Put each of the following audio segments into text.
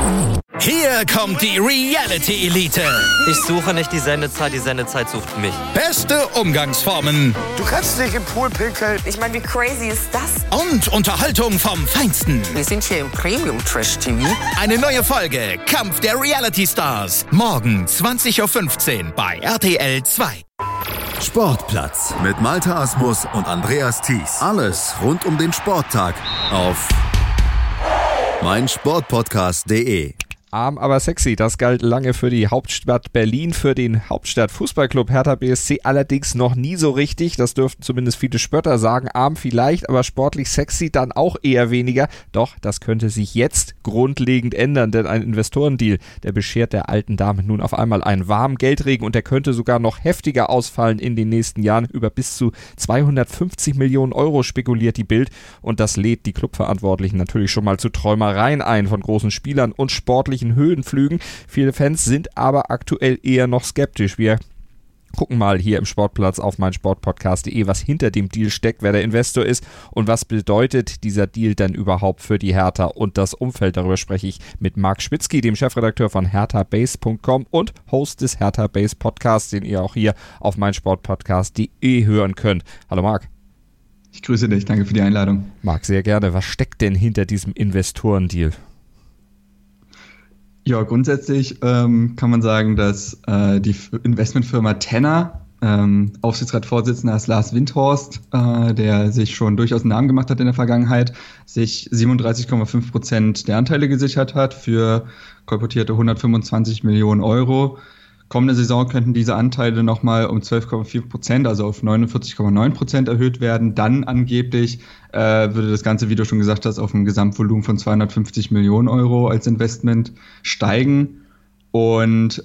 Hier kommt die Reality Elite. Ich suche nicht die Sendezeit sucht mich. Beste Umgangsformen. Du kannst nicht im Pool pinkeln. Ich meine, wie crazy ist das? Und Unterhaltung vom Feinsten. Wir sind hier im Premium-Trash-TV. Eine neue Folge Kampf der Reality Stars. Morgen 20.15 Uhr bei RTL 2. Sportplatz mit Malte Asmus und Andreas Thies. Alles rund um den Sporttag auf meinsportpodcast.de. Arm, aber sexy. Das galt lange für die Hauptstadt Berlin, für den Hauptstadt-Fußballclub Hertha BSC allerdings noch nie so richtig. Das dürften zumindest viele Spötter sagen. Arm vielleicht, aber sportlich sexy dann auch eher weniger. Doch das könnte sich jetzt grundlegend ändern, denn ein Investorendeal, der beschert der alten Dame nun auf einmal einen warmen Geldregen und der könnte sogar noch heftiger ausfallen in den nächsten Jahren. Über bis zu 250 Millionen Euro spekuliert die Bild und das lädt die Clubverantwortlichen natürlich schon mal zu Träumereien ein von großen Spielern und sportlichen Höhenflügen. Viele Fans sind aber aktuell eher noch skeptisch. Wir gucken mal hier im Sportplatz auf meinsportpodcast.de, was hinter dem Deal steckt, wer der Investor ist und was bedeutet dieser Deal dann überhaupt für die Hertha und das Umfeld. Darüber spreche ich mit Marc Schwitzky, dem Chefredakteur von herthabase.com und Host des Hertha Base Podcasts, den ihr auch hier auf meinsportpodcast.de hören könnt. Hallo Marc. Ich grüße dich, danke für die Einladung. Marc, sehr gerne. Was steckt denn hinter diesem Investorendeal? Ja, grundsätzlich kann man sagen, dass die Investmentfirma Tenner, Aufsichtsratsvorsitzender ist Lars Windhorst, der sich schon durchaus einen Namen gemacht hat in der Vergangenheit, sich 37,5% der Anteile gesichert hat für kolportierte 125 Millionen Euro. Kommende Saison könnten diese Anteile nochmal um 12,4%, also auf 49,9% erhöht werden. Dann angeblich würde das Ganze, wie du schon gesagt hast, auf ein Gesamtvolumen von 250 Millionen Euro als Investment steigen. Und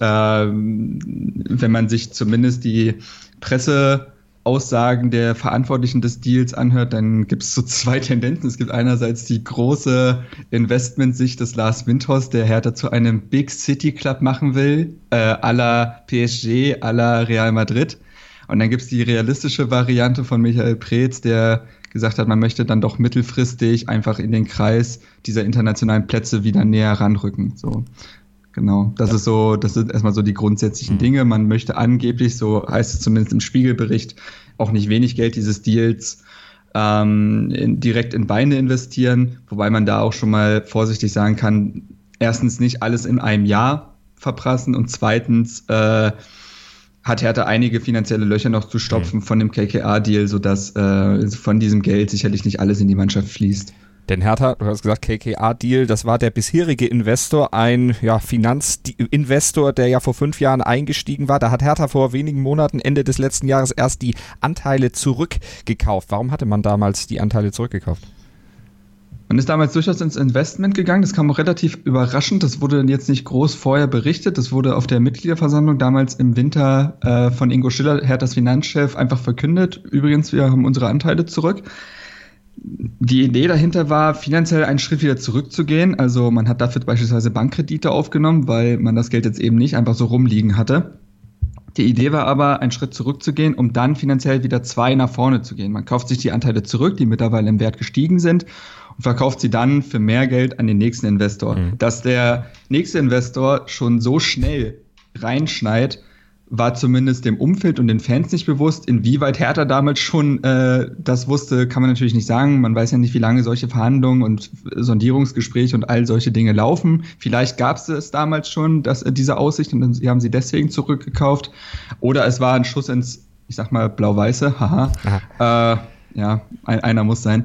wenn man sich zumindest die Presseaussagen der Verantwortlichen des Deals anhört, dann gibt es so zwei Tendenzen. Es gibt einerseits die große Investmentsicht des Lars Windhorst, der Hertha zu einem Big City Club machen will, à la PSG, à la Real Madrid. Und dann gibt es die realistische Variante von Michael Preetz, der gesagt hat, man möchte dann doch mittelfristig einfach in den Kreis dieser internationalen Plätze wieder näher ranrücken. So. Genau, das sind erstmal so die grundsätzlichen Dinge. Man möchte angeblich, so heißt es zumindest im Spiegelbericht, auch nicht wenig Geld dieses Deals direkt in Beine investieren, wobei man da auch schon mal vorsichtig sagen kann, erstens nicht alles in einem Jahr verprassen und zweitens hat Hertha einige finanzielle Löcher noch zu stopfen von dem KKA-Deal, sodass von diesem Geld sicherlich nicht alles in die Mannschaft fließt. Denn Hertha, du hast gesagt, KKA-Deal, das war der bisherige Investor, ein Finanzinvestor, der ja vor 5 Jahren eingestiegen war. Da hat Hertha vor wenigen Monaten, Ende des letzten Jahres, erst die Anteile zurückgekauft. Warum hatte man damals die Anteile zurückgekauft? Man ist damals durchaus ins Investment gegangen. Das kam auch relativ überraschend. Das wurde jetzt nicht groß vorher berichtet. Das wurde auf der Mitgliederversammlung damals im Winter von Ingo Schiller, Herthas Finanzchef, einfach verkündet. Übrigens, wir haben unsere Anteile zurück. Die Idee dahinter war, finanziell einen Schritt wieder zurückzugehen. Also man hat dafür beispielsweise Bankkredite aufgenommen, weil man das Geld jetzt eben nicht einfach so rumliegen hatte. Die Idee war aber, einen Schritt zurückzugehen, um dann finanziell wieder 2 nach vorne zu gehen. Man kauft sich die Anteile zurück, die mittlerweile im Wert gestiegen sind, und verkauft sie dann für mehr Geld an den nächsten Investor. Dass der nächste Investor schon so schnell reinschneit, war zumindest dem Umfeld und den Fans nicht bewusst. Inwieweit Hertha damals schon das wusste, kann man natürlich nicht sagen. Man weiß ja nicht, wie lange solche Verhandlungen und Sondierungsgespräche und all solche Dinge laufen. Vielleicht gab es damals schon diese Aussicht und dann haben sie deswegen zurückgekauft. Oder es war ein Schuss ins, ich sag mal, Blau-Weiße. Haha. Einer muss sein.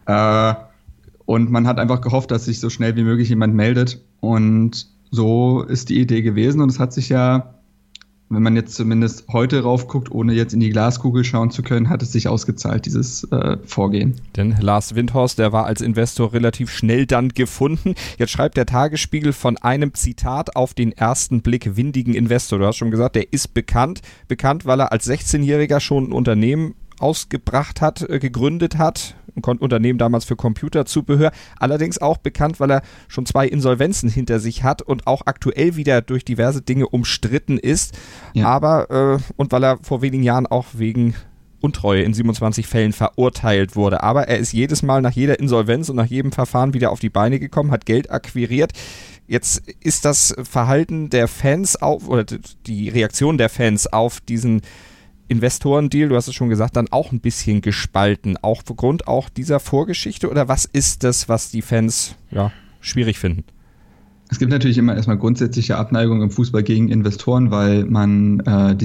Und man hat einfach gehofft, dass sich so schnell wie möglich jemand meldet. Und so ist die Idee gewesen. Und es hat sich ja, wenn man jetzt zumindest heute raufguckt, ohne jetzt in die Glaskugel schauen zu können, hat es sich ausgezahlt, dieses Vorgehen. Denn Lars Windhorst, der war als Investor relativ schnell dann gefunden. Jetzt schreibt der Tagesspiegel von einem Zitat auf den ersten Blick windigen Investor. Du hast schon gesagt, der ist bekannt, weil er als 16-Jähriger schon ein Unternehmen ausgebracht hat, gegründet hat, ein Unternehmen damals für Computerzubehör, allerdings auch bekannt, weil er schon 2 Insolvenzen hinter sich hat und auch aktuell wieder durch diverse Dinge umstritten ist, aber und weil er vor wenigen Jahren auch wegen Untreue in 27 Fällen verurteilt wurde. Aber er ist jedes Mal nach jeder Insolvenz und nach jedem Verfahren wieder auf die Beine gekommen, hat Geld akquiriert. Jetzt ist das Verhalten der Fans oder die Reaktion der Fans auf diesen Investorendeal, du hast es schon gesagt, dann auch ein bisschen gespalten, auch aufgrund auch dieser Vorgeschichte, oder was ist das, was die Fans schwierig finden? Es gibt natürlich immer erstmal grundsätzliche Abneigung im Fußball gegen Investoren, weil man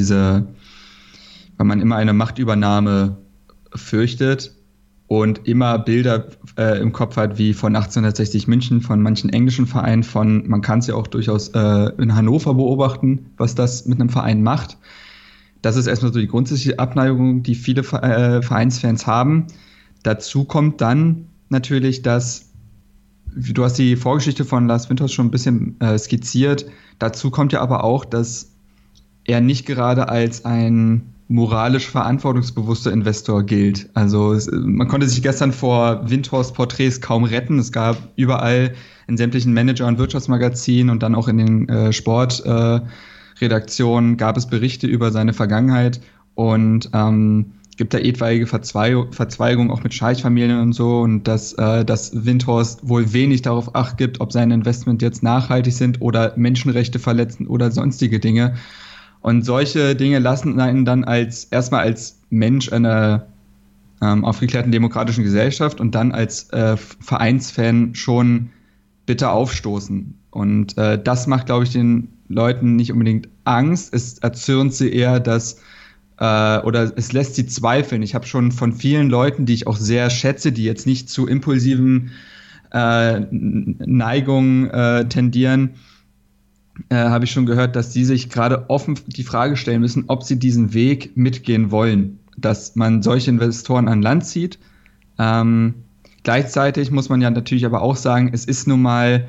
immer eine Machtübernahme fürchtet und immer Bilder im Kopf hat, wie von 1860 München, von manchen englischen Vereinen, man kann es ja auch durchaus in Hannover beobachten, was das mit einem Verein macht. Das ist erstmal so die grundsätzliche Abneigung, die viele Vereinsfans haben. Dazu kommt dann natürlich, dass, du hast die Vorgeschichte von Lars Windhorst schon ein bisschen skizziert, dazu kommt ja aber auch, dass er nicht gerade als ein moralisch verantwortungsbewusster Investor gilt. Also man konnte sich gestern vor Windhorst-Porträts kaum retten. Es gab überall in sämtlichen Manager- und Wirtschaftsmagazinen und dann auch in den Sportredaktionen gab es Berichte über seine Vergangenheit und gibt da etwaige Verzweigungen auch mit Scheichfamilien und so, und dass Windhorst wohl wenig darauf Acht gibt, ob seine Investment jetzt nachhaltig sind oder Menschenrechte verletzen oder sonstige Dinge. Und solche Dinge lassen einen dann erstmal als Mensch einer aufgeklärten demokratischen Gesellschaft und dann als Vereinsfan schon bitter aufstoßen. Und das macht, glaube ich, den Leuten nicht unbedingt Angst. Es erzürnt sie eher, oder es lässt sie zweifeln. Ich habe schon von vielen Leuten, die ich auch sehr schätze, die jetzt nicht zu impulsiven Neigungen tendieren, habe ich schon gehört, dass die sich gerade offen die Frage stellen müssen, ob sie diesen Weg mitgehen wollen, dass man solche Investoren an Land zieht. Gleichzeitig muss man ja natürlich aber auch sagen, es ist nun mal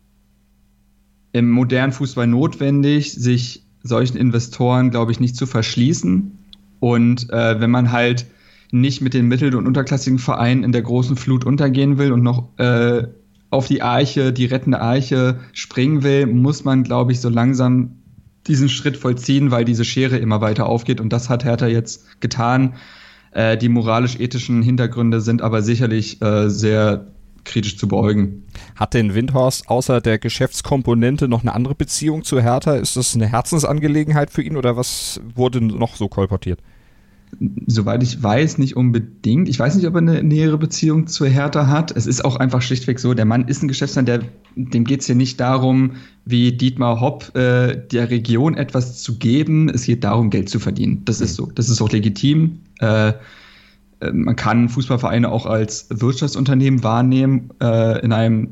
im modernen Fußball notwendig, sich solchen Investoren, glaube ich, nicht zu verschließen. Und wenn man halt nicht mit den mittel- und unterklassigen Vereinen in der großen Flut untergehen will und noch auf die rettende Arche springen will, muss man, glaube ich, so langsam diesen Schritt vollziehen, weil diese Schere immer weiter aufgeht. Und das hat Hertha jetzt getan. Die moralisch-ethischen Hintergründe sind aber sicherlich sehr kritisch zu beäugen. Hat denn Windhorst außer der Geschäftskomponente noch eine andere Beziehung zu Hertha? Ist das eine Herzensangelegenheit für ihn oder was wurde noch so kolportiert? Soweit ich weiß, nicht unbedingt. Ich weiß nicht, ob er eine nähere Beziehung zu Hertha hat. Es ist auch einfach schlichtweg so, der Mann ist ein Geschäftsmann, dem geht es hier nicht darum, wie Dietmar Hopp der Region etwas zu geben. Es geht darum, Geld zu verdienen. Das ist so. Das ist auch legitim. Man kann Fußballvereine auch als Wirtschaftsunternehmen wahrnehmen in einem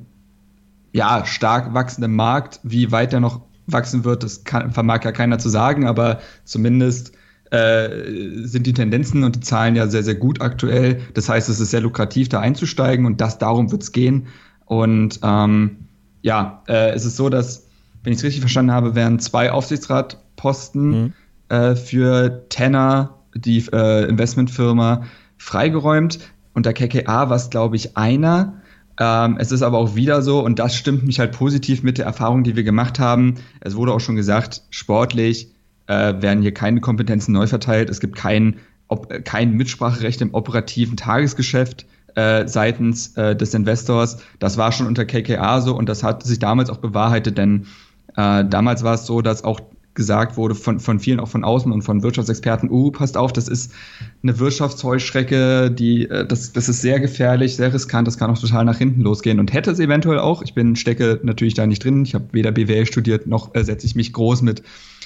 stark wachsenden Markt. Wie weit der noch wachsen wird, vermag ja keiner zu sagen, aber zumindest sind die Tendenzen und die Zahlen ja sehr, sehr gut aktuell. Das heißt, es ist sehr lukrativ, da einzusteigen und darum wird es gehen. Und es ist so, dass, wenn ich es richtig verstanden habe, werden 2 Aufsichtsratposten für Tenor, die Investmentfirma, freigeräumt. Unter KKA war es, glaube ich, einer. Es ist aber auch wieder so, und das stimmt mich halt positiv mit der Erfahrung, die wir gemacht haben. Es wurde auch schon gesagt, sportlich werden hier keine Kompetenzen neu verteilt. Es gibt kein Mitspracherecht im operativen Tagesgeschäft seitens des Investors. Das war schon unter KKA so und das hat sich damals auch bewahrheitet, denn damals war es so, dass auch gesagt wurde von vielen, auch von außen und von Wirtschaftsexperten, passt auf, das ist eine Wirtschaftsheuschrecke, das ist sehr gefährlich, sehr riskant, das kann auch total nach hinten losgehen und hätte es eventuell auch. Ich stecke natürlich da nicht drin, ich habe weder BWL studiert, noch setze ich mich groß mit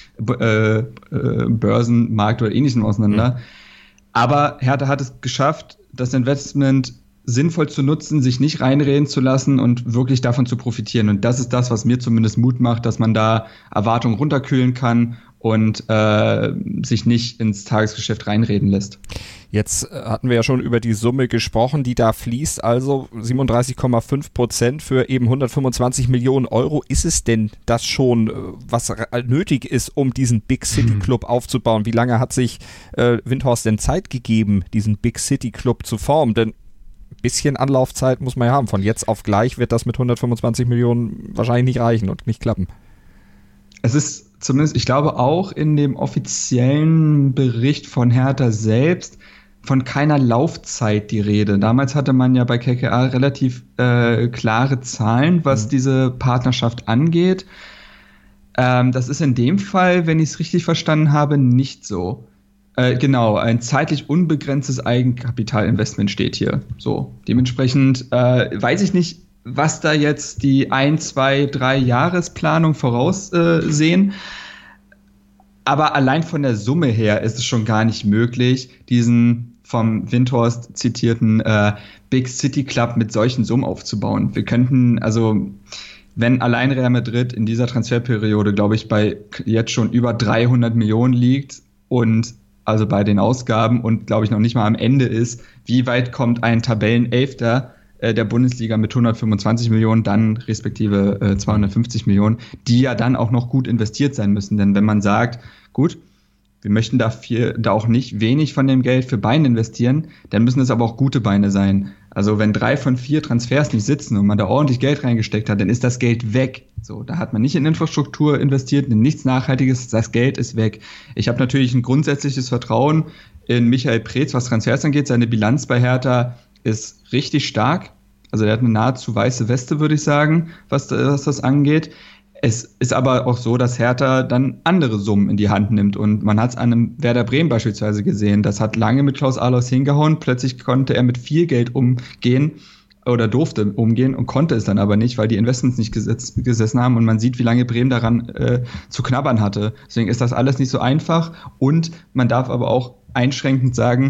Börsenmarkt oder Ähnlichem auseinander. Aber Hertha hat es geschafft, das Investment sinnvoll zu nutzen, sich nicht reinreden zu lassen und wirklich davon zu profitieren. Und das ist das, was mir zumindest Mut macht, dass man da Erwartungen runterkühlen kann und sich nicht ins Tagesgeschäft reinreden lässt. Jetzt hatten wir ja schon über die Summe gesprochen, die da fließt, also 37,5% für eben 125 Millionen Euro. Ist es denn das schon, was nötig ist, um diesen Big City Club aufzubauen? Wie lange hat sich Windhorst denn Zeit gegeben, diesen Big City Club zu formen? Denn ein bisschen Anlaufzeit muss man ja haben. Von jetzt auf gleich wird das mit 125 Millionen wahrscheinlich nicht reichen und nicht klappen. Es ist zumindest, ich glaube auch in dem offiziellen Bericht von Hertha selbst, von keiner Laufzeit die Rede. Damals hatte man ja bei KKR relativ klare Zahlen, was diese Partnerschaft angeht. Das ist in dem Fall, wenn ich es richtig verstanden habe, nicht so. Genau, ein zeitlich unbegrenztes Eigenkapitalinvestment steht hier. So, dementsprechend weiß ich nicht, was da jetzt die 1, 2, 3 Jahresplanung voraussehen. Aber allein von der Summe her ist es schon gar nicht möglich, diesen vom Windhorst zitierten Big City Club mit solchen Summen aufzubauen. Wir könnten, also wenn allein Real Madrid in dieser Transferperiode, glaube ich, bei jetzt schon über 300 Millionen liegt und also bei den Ausgaben und, glaube ich, noch nicht mal am Ende ist, wie weit kommt ein Tabellenelfter der Bundesliga mit 125 Millionen, dann respektive 250 Millionen, die ja dann auch noch gut investiert sein müssen. Denn wenn man sagt, gut, wir möchten da auch nicht wenig von dem Geld für Beine investieren, dann müssen es aber auch gute Beine sein. Also wenn 3 von 4 Transfers nicht sitzen und man da ordentlich Geld reingesteckt hat, dann ist das Geld weg. So, da hat man nicht in Infrastruktur investiert, in nichts Nachhaltiges, das Geld ist weg. Ich habe natürlich ein grundsätzliches Vertrauen in Michael Preetz, was Transfers angeht. Seine Bilanz bei Hertha ist richtig stark. Also er hat eine nahezu weiße Weste, würde ich sagen, was das angeht. Es ist aber auch so, dass Hertha dann andere Summen in die Hand nimmt. Und man hat es an einem Werder Bremen beispielsweise gesehen. Das hat lange mit Klaus Allofs hingehauen. Plötzlich konnte er mit viel Geld umgehen oder durfte umgehen und konnte es dann aber nicht, weil die Investments nicht gesessen haben. Und man sieht, wie lange Bremen daran zu knabbern hatte. Deswegen ist das alles nicht so einfach. Und man darf aber auch einschränkend sagen,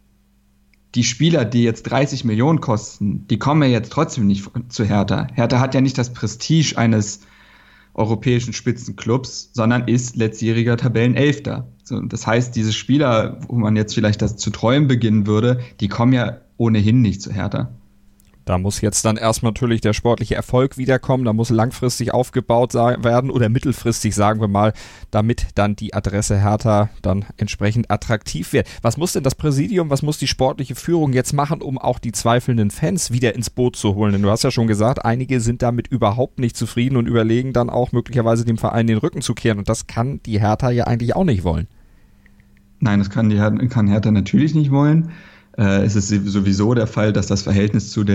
die Spieler, die jetzt 30 Millionen kosten, die kommen ja jetzt trotzdem nicht zu Hertha. Hertha hat ja nicht das Prestige eines europäischen Spitzenclubs, sondern ist letztjähriger Tabellenelfter. So, das heißt, diese Spieler, wo man jetzt vielleicht das zu träumen beginnen würde, die kommen ja ohnehin nicht zu Hertha. Da muss jetzt dann erst natürlich der sportliche Erfolg wiederkommen, da muss langfristig aufgebaut werden oder mittelfristig, sagen wir mal, damit dann die Adresse Hertha dann entsprechend attraktiv wird. Was muss denn das Präsidium, was muss die sportliche Führung jetzt machen, um auch die zweifelnden Fans wieder ins Boot zu holen? Denn du hast ja schon gesagt, einige sind damit überhaupt nicht zufrieden und überlegen dann auch möglicherweise dem Verein den Rücken zu kehren und das kann die Hertha ja eigentlich auch nicht wollen. Nein, das kann Hertha natürlich nicht wollen. Es ist sowieso der Fall, dass das Verhältnis zu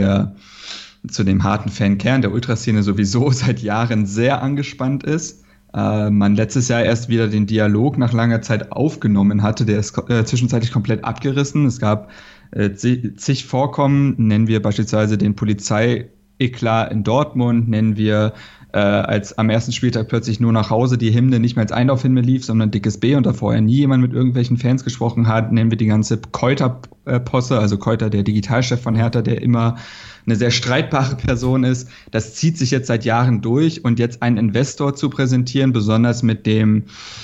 dem harten Fankern der Ultraszene sowieso seit Jahren sehr angespannt ist. Man letztes Jahr erst wieder den Dialog nach langer Zeit aufgenommen hatte, der ist zwischenzeitlich komplett abgerissen. Es gab zig Vorkommen, nennen wir beispielsweise den Polizei-Eklat in Dortmund, nennen wir als am ersten Spieltag plötzlich nur nach Hause die Hymne nicht mehr als Einlaufhymne lief, sondern dickes B und da vorher nie jemand mit irgendwelchen Fans gesprochen hat, nennen wir die ganze Keuter-Posse, also Keuter, der Digitalchef von Hertha, der immer eine sehr streitbare Person ist. Das zieht sich jetzt seit Jahren durch und jetzt einen Investor zu präsentieren, besonders mit dem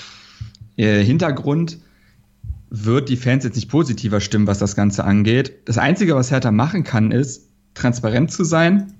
Hintergrund, wird die Fans jetzt nicht positiver stimmen, was das Ganze angeht. Das Einzige, was Hertha machen kann, ist, transparent zu sein,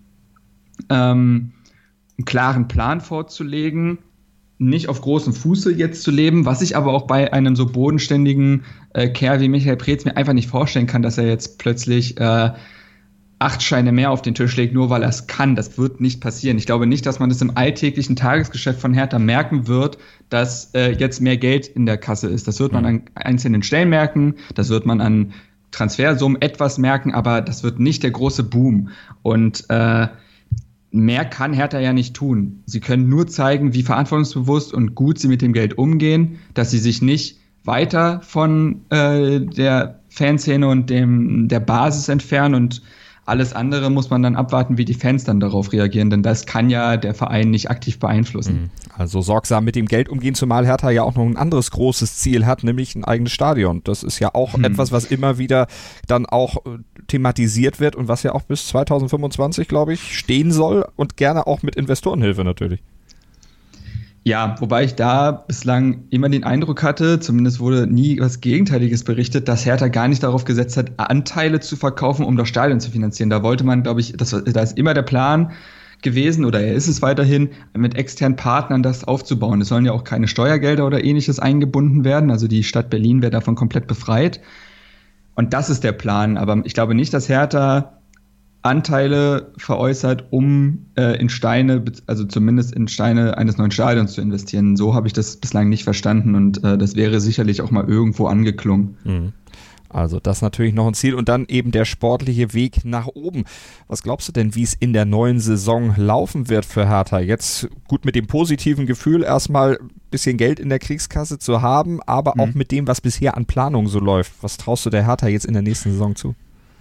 einen klaren Plan vorzulegen, nicht auf großem Fuße jetzt zu leben, was ich aber auch bei einem so bodenständigen Kerl wie Michael Preetz mir einfach nicht vorstellen kann, dass er jetzt plötzlich 8 Scheine mehr auf den Tisch legt, nur weil er es kann. Das wird nicht passieren. Ich glaube nicht, dass man das im alltäglichen Tagesgeschäft von Hertha merken wird, dass jetzt mehr Geld in der Kasse ist. Das wird man an einzelnen Stellen merken, das wird man an Transfersummen etwas merken, aber das wird nicht der große Boom. Und mehr kann Hertha ja nicht tun. Sie können nur zeigen, wie verantwortungsbewusst und gut sie mit dem Geld umgehen, dass sie sich nicht weiter von der Fanszene und der Basis entfernen und alles andere muss man dann abwarten, wie die Fans dann darauf reagieren, denn das kann ja der Verein nicht aktiv beeinflussen. Also sorgsam mit dem Geld umgehen, zumal Hertha ja auch noch ein anderes großes Ziel hat, nämlich ein eigenes Stadion. Das ist ja auch etwas, was immer wieder dann auch thematisiert wird und was ja auch bis 2025, glaube ich, stehen soll und gerne auch mit Investorenhilfe natürlich. Ja, wobei ich da bislang immer den Eindruck hatte, zumindest wurde nie was Gegenteiliges berichtet, dass Hertha gar nicht darauf gesetzt hat, Anteile zu verkaufen, um das Stadion zu finanzieren. Da wollte man, glaube ich, da ist immer der Plan gewesen, oder er ist es weiterhin, mit externen Partnern das aufzubauen. Es sollen ja auch keine Steuergelder oder ähnliches eingebunden werden, also die Stadt Berlin wäre davon komplett befreit. Und das ist der Plan, aber ich glaube nicht, dass Hertha Anteile veräußert, um in Steine, also zumindest in Steine eines neuen Stadions zu investieren. So habe ich das bislang nicht verstanden und das wäre sicherlich auch mal irgendwo angeklungen. Also das ist natürlich noch ein Ziel und dann eben der sportliche Weg nach oben. Was glaubst du denn, wie es in der neuen Saison laufen wird für Hertha? Jetzt gut mit dem positiven Gefühl, erstmal ein bisschen Geld in der Kriegskasse zu haben, aber auch mit dem, was bisher an Planung so läuft. Was traust du der Hertha jetzt in der nächsten Saison zu?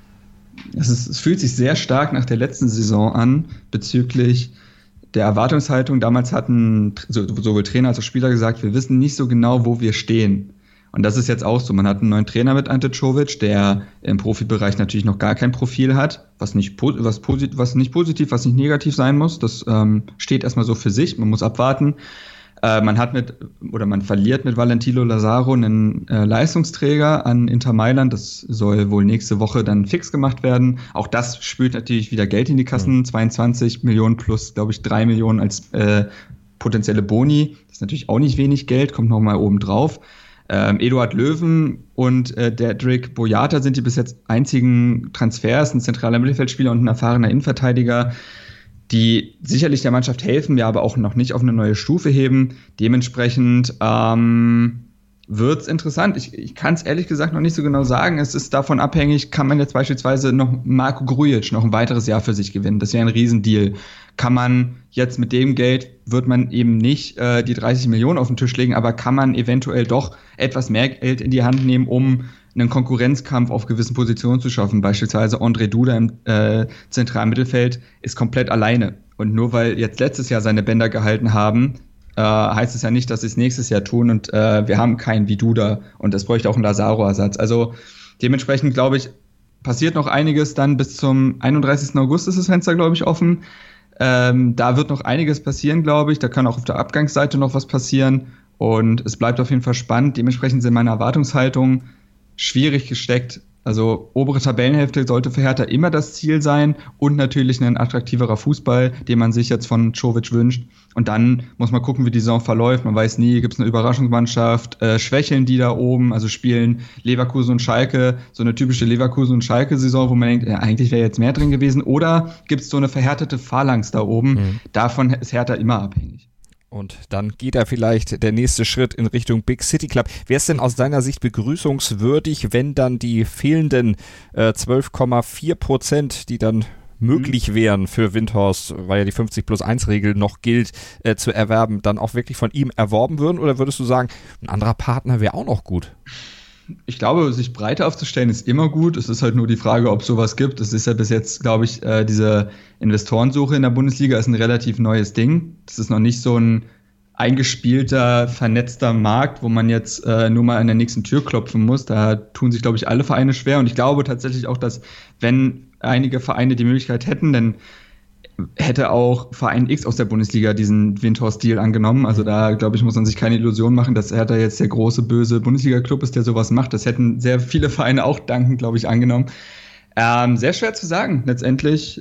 Es fühlt sich sehr stark nach der letzten Saison an bezüglich der Erwartungshaltung. Damals hatten sowohl Trainer als auch Spieler gesagt, wir wissen nicht so genau, wo wir stehen. Und das ist jetzt auch so. Man hat einen neuen Trainer mit Ante Czovic, der im Profibereich natürlich noch gar kein Profil hat, was nicht positiv, was nicht negativ sein muss. Das steht erstmal so für sich. Man muss abwarten. Man verliert mit Valentino Lazaro einen Leistungsträger an Inter Mailand. Das soll wohl nächste Woche dann fix gemacht werden. Auch das spült natürlich wieder Geld in die Kassen. 22 Millionen plus, glaube ich, 3 Millionen als potenzielle Boni. Das ist natürlich auch nicht wenig Geld, kommt nochmal oben drauf. Eduard Löwen und Dedrick Boyata sind die bis jetzt einzigen Transfers, ein zentraler Mittelfeldspieler und ein erfahrener Innenverteidiger, die sicherlich der Mannschaft helfen, wir aber auch noch nicht auf eine neue Stufe heben. Dementsprechend wird's interessant. Ich kann es ehrlich gesagt noch nicht so genau sagen. Es ist davon abhängig, kann man jetzt beispielsweise noch Marko Grujic noch ein weiteres Jahr für sich gewinnen. Das wäre ein Riesendeal. Kann man jetzt mit dem Geld, wird man eben nicht die 30 Millionen auf den Tisch legen, aber kann man eventuell doch etwas mehr Geld in die Hand nehmen, um einen Konkurrenzkampf auf gewissen Positionen zu schaffen. Beispielsweise Ondrej Duda im zentralen Mittelfeld ist komplett alleine. Und nur weil jetzt letztes Jahr seine Bänder gehalten haben, heißt es ja nicht, dass sie es nächstes Jahr tun. Und wir haben keinen wie Duda. Und das bräuchte auch einen Lazaro-Ersatz. Also dementsprechend, glaube ich, passiert noch einiges. Dann bis zum 31. August ist das Fenster, glaube ich, offen. Da wird noch einiges passieren, glaube ich. Da kann auch auf der Abgangsseite noch was passieren. Und es bleibt auf jeden Fall spannend. Dementsprechend sind meine Erwartungshaltungen schwierig gesteckt. Also obere Tabellenhälfte sollte für Hertha immer das Ziel sein und natürlich ein attraktiverer Fußball, den man sich jetzt von Czovic wünscht. Und dann muss man gucken, wie die Saison verläuft. Man weiß nie, gibt es eine Überraschungsmannschaft, schwächeln die da oben, also spielen Leverkusen und Schalke, so eine typische Leverkusen- und Schalke-Saison, wo man denkt, ja, eigentlich wäre jetzt mehr drin gewesen. Oder gibt es so eine verhärtete Phalanx da oben? Davon ist Hertha immer abhängig. Und dann geht da vielleicht der nächste Schritt in Richtung Big City Club. Wäre es denn aus deiner Sicht begrüßungswürdig, wenn dann die fehlenden 12,4%, die dann möglich wären für Windhorst, weil ja die 50+1-Regel noch gilt, zu erwerben, dann auch wirklich von ihm erworben würden? Oder würdest du sagen, ein anderer Partner wäre auch noch gut? Ich glaube, sich breiter aufzustellen ist immer gut. Es ist halt nur die Frage, ob es sowas gibt. Es ist ja bis jetzt, glaube ich, diese Investorensuche in der Bundesliga ist ein relativ neues Ding. Das ist noch nicht so ein eingespielter, vernetzter Markt, wo man jetzt nur mal an der nächsten Tür klopfen muss. Da tun sich, glaube ich, alle Vereine schwer. Und ich glaube tatsächlich auch, dass wenn einige Vereine die Möglichkeit hätten, dann hätte auch Verein X aus der Bundesliga diesen Windhorst-Deal angenommen. Also da, glaube ich, muss man sich keine Illusion machen, dass Hertha jetzt der große, böse Bundesliga-Club ist, der sowas macht. Das hätten sehr viele Vereine auch dankend, glaube ich, angenommen. Sehr schwer zu sagen, letztendlich.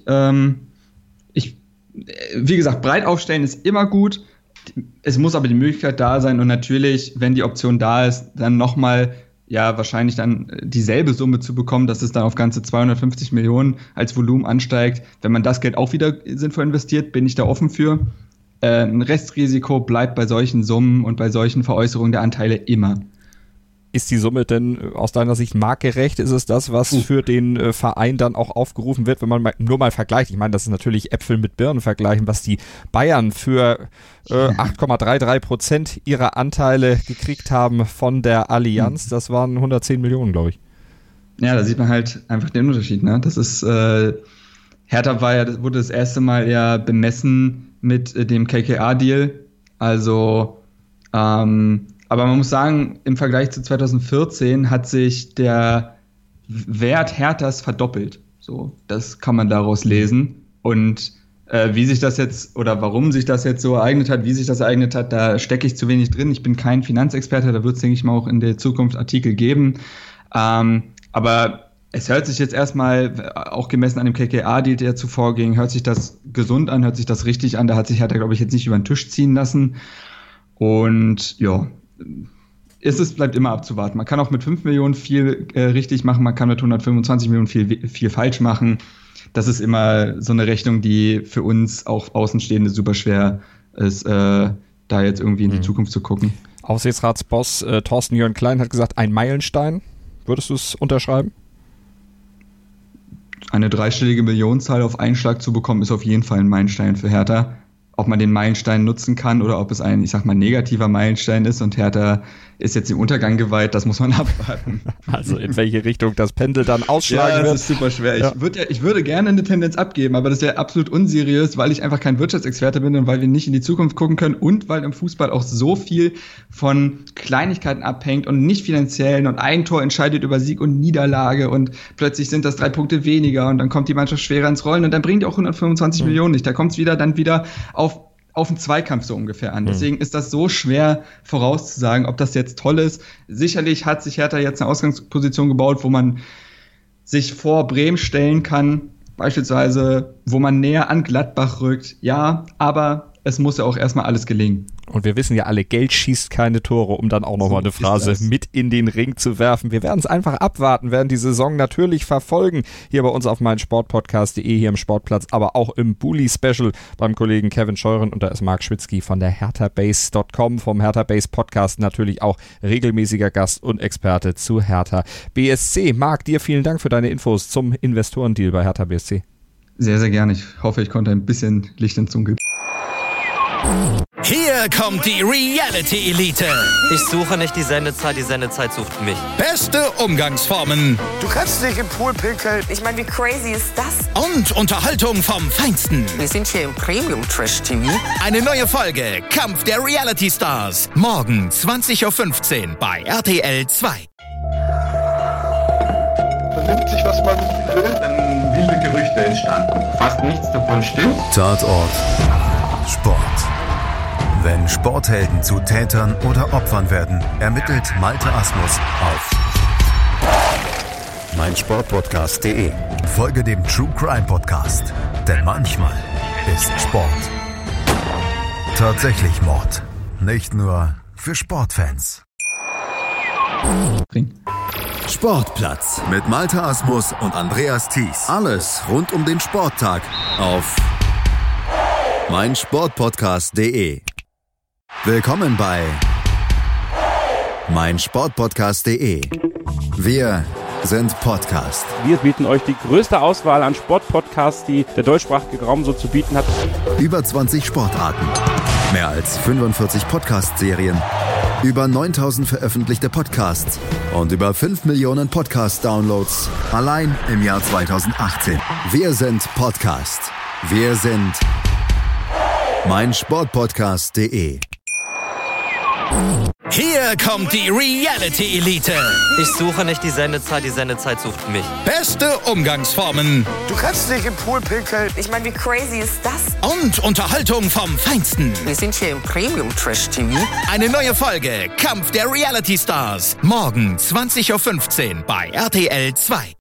Wie gesagt, breit aufstellen ist immer gut. Es muss aber die Möglichkeit da sein und natürlich, wenn die Option da ist, dann nochmal wahrscheinlich dann dieselbe Summe zu bekommen, dass es dann auf ganze 250 Millionen als Volumen ansteigt. Wenn man das Geld auch wieder sinnvoll investiert, bin ich da offen für. Ein Restrisiko bleibt bei solchen Summen und bei solchen Veräußerungen der Anteile immer. Ist die Summe denn aus deiner Sicht marktgerecht? Ist es das, was für den Verein dann auch aufgerufen wird, wenn man nur mal vergleicht? Ich meine, das ist natürlich Äpfel mit Birnen vergleichen, was die Bayern für 8,33% ihrer Anteile gekriegt haben von der Allianz. Das waren 110 Millionen, glaube ich. Ja, da sieht man halt einfach den Unterschied. Ne? Das ist Hertha wurde das erste Mal ja bemessen mit dem KKA-Deal. Also aber man muss sagen, im Vergleich zu 2014 hat sich der Wert Herthas verdoppelt. So, das kann man daraus lesen. Und wie sich das jetzt oder warum sich das jetzt so ereignet hat, wie sich das ereignet hat, da stecke ich zu wenig drin. Ich bin kein Finanzexperte, da wird es, denke ich mal, auch in der Zukunft Artikel geben. Aber es hört sich jetzt erstmal, auch gemessen an dem KKA-Deal, der zuvor ging, hört sich das gesund an, hört sich das richtig an. Da hat sich Hertha, glaube ich, jetzt nicht über den Tisch ziehen lassen. Und ja, bleibt immer abzuwarten. Man kann auch mit 5 Millionen viel richtig machen, man kann mit 125 Millionen viel falsch machen. Das ist immer so eine Rechnung, die für uns auch Außenstehende super schwer ist, da jetzt irgendwie in die Zukunft zu gucken. Aufsichtsratsboss Thorsten Jörn Klein hat gesagt, ein Meilenstein Würdest du es unterschreiben? Eine dreistellige Millionenzahl auf einen Schlag zu bekommen, ist auf jeden Fall ein Meilenstein für Hertha. Ob man den Meilenstein nutzen kann oder ob es ein, ich sag mal, negativer Meilenstein ist und Hertha ist jetzt dem Untergang geweiht, das muss man abwarten. Also in welche Richtung das Pendel dann ausschlagen wird. Ja, das ist super schwer. Ja. Ich würde gerne eine Tendenz abgeben, aber das wäre absolut unseriös, weil ich einfach kein Wirtschaftsexperte bin und weil wir nicht in die Zukunft gucken können und weil im Fußball auch so viel von Kleinigkeiten abhängt und nicht finanziellen und ein Tor entscheidet über Sieg und Niederlage und plötzlich sind das 3 Punkte weniger und dann kommt die Mannschaft schwerer ins Rollen und dann bringt die auch 125 Millionen nicht. Da kommt es dann wieder auf einen Zweikampf so ungefähr an. Deswegen ist das so schwer vorauszusagen, ob das jetzt toll ist. Sicherlich hat sich Hertha jetzt eine Ausgangsposition gebaut, wo man sich vor Bremen stellen kann, beispielsweise, wo man näher an Gladbach rückt. Ja, aber es muss ja auch erstmal alles gelingen. Und wir wissen ja alle, Geld schießt keine Tore, um dann auch nochmal eine Phrase mit in den Ring zu werfen. Wir werden es einfach abwarten, werden die Saison natürlich verfolgen. Hier bei uns auf meinsportpodcast.de, hier im Sportplatz, aber auch im Bully-Special beim Kollegen Kevin Scheuren. Und da ist Marc Schwitzky von der HerthaBase.com, vom Hertha Base Podcast, natürlich auch regelmäßiger Gast und Experte zu Hertha BSC. Marc, dir vielen Dank für deine Infos zum Investorendeal bei Hertha BSC. Sehr, sehr gerne. Ich hoffe, ich konnte ein bisschen Licht ins Dunkel. Hier kommt die Reality Elite. Ich suche nicht die Sendezeit sucht mich. Beste Umgangsformen Du kannst dich im Pool pinkeln. Ich meine, wie crazy ist das? und Unterhaltung vom Feinsten. Wir sind hier im Premium-Trash-TV. Eine neue Folge Kampf der Reality Stars. Morgen 20.15 Uhr bei RTL 2. Man nimmt sich, was man will. Dann wilde Gerüchte entstanden. Fast nichts davon stimmt. Tatort Sport. Wenn Sporthelden zu Tätern oder Opfern werden, ermittelt Malte Asmus auf meinsportpodcast.de. Folge dem True Crime Podcast, denn manchmal ist Sport tatsächlich Mord. Nicht nur für Sportfans. Sportplatz mit Malte Asmus und Andreas Thies. Alles rund um den Sporttag auf meinsportpodcast.de. Willkommen bei meinsportpodcast.de. Wir sind Podcast. Wir bieten euch die größte Auswahl an Sportpodcasts, die der deutschsprachige Raum so zu bieten hat. Über 20 Sportarten, mehr als 45 Podcast-Serien, über 9000 veröffentlichte Podcasts und über 5 Millionen Podcast-Downloads allein im Jahr 2018. Wir sind Podcast. Wir sind meinsportpodcast.de. Hier kommt die Reality Elite. Ich suche nicht die Sendezeit sucht mich. Beste Umgangsformen Du kannst dich im Pool pinkeln. Ich meine, wie crazy ist das? und Unterhaltung vom Feinsten. Wir sind hier im Premium-Trash-TV. Eine neue Folge Kampf der Reality Stars. Morgen 20.15 Uhr bei RTL 2.